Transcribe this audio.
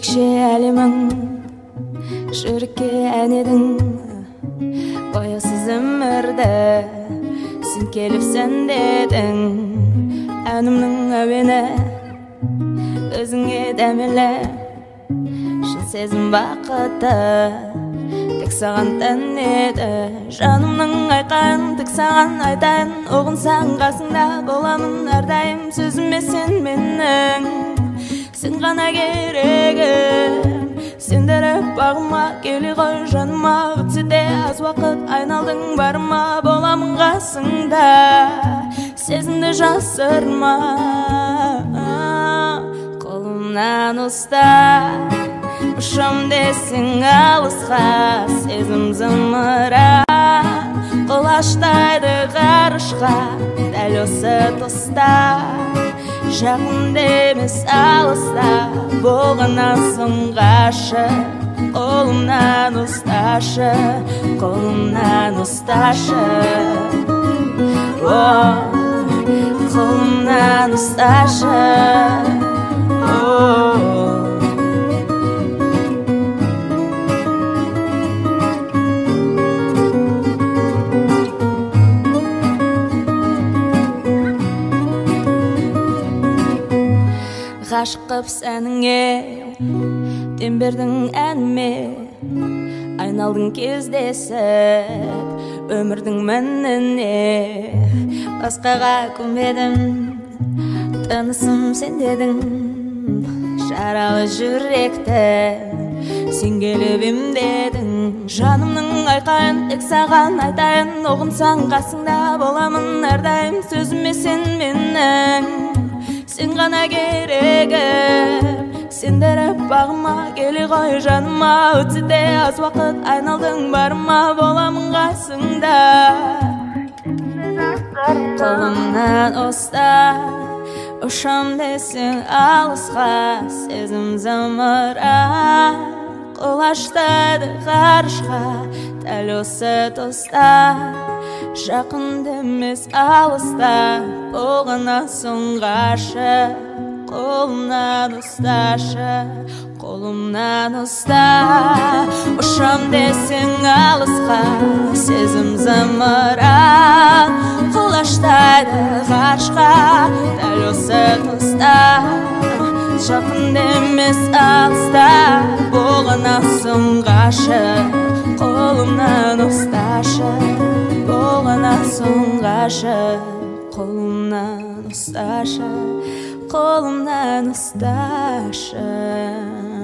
ерекше әлемің, жүрекке ән едің, бояусыз өмірді сен келіп сәндедің. Әнімнің әуені өзіңе дәмелі, шын сезім бақыты тек саған тән еді. Жанымның айқайын тек саған айтайын, ұғынсаң қасыңда боламын әрдайым. Сөзіме сен менің, сен ғана керегім. Сендіріп бағыма келе ғой жаныма, өтсе де аз уақыт айналдың барыма. Боламын қасыңда, сезімді жасырма. Қолымнан ұста, ұшам десең алысқа, сезім зымыра құлаштайды ғарышқа. Дәл осы тұста, жақында емес алыста, болғаннан соң ғашық. Қолымнан ұсташы, қолымнан ұсташы, қолымнан ұсташы. Ғашық қып сәніңе, дем бердің әніме, айналдың кездесіп өмірдің мәніне. Басқаға көнбедім, тынысым сен дедің, жаралы жүректі сен келіп емдедің. Жанымның айқайын тек саған айтайын, ұғынсаң қасыңда боламын әрдайым. Сөзіме сен менің, сен ғана керегім. Сендіріп бағыма келе ғой жаныма, өтсе де аз уақыт айналдың барыма. Боламын қасыңда, қолымнан ұста, ұшам десең алысқа, сезім зымыра құлаштайды ғарышқа. Дәл осы тұста, жақында емес алыста, болғаннан соң ғашық. Қолымнан ұсташы, қолымнан ұста, ұшам десең алысқа, сезім зымыра құлаштайды ғарышқа. Дәл осы тұста, жақында емес алыста, болғаннан соң ғашық. Қолымнан ұсташы, болғаннан соң ғашық. Қолымнан ұсташы, қолымнан ұсташы.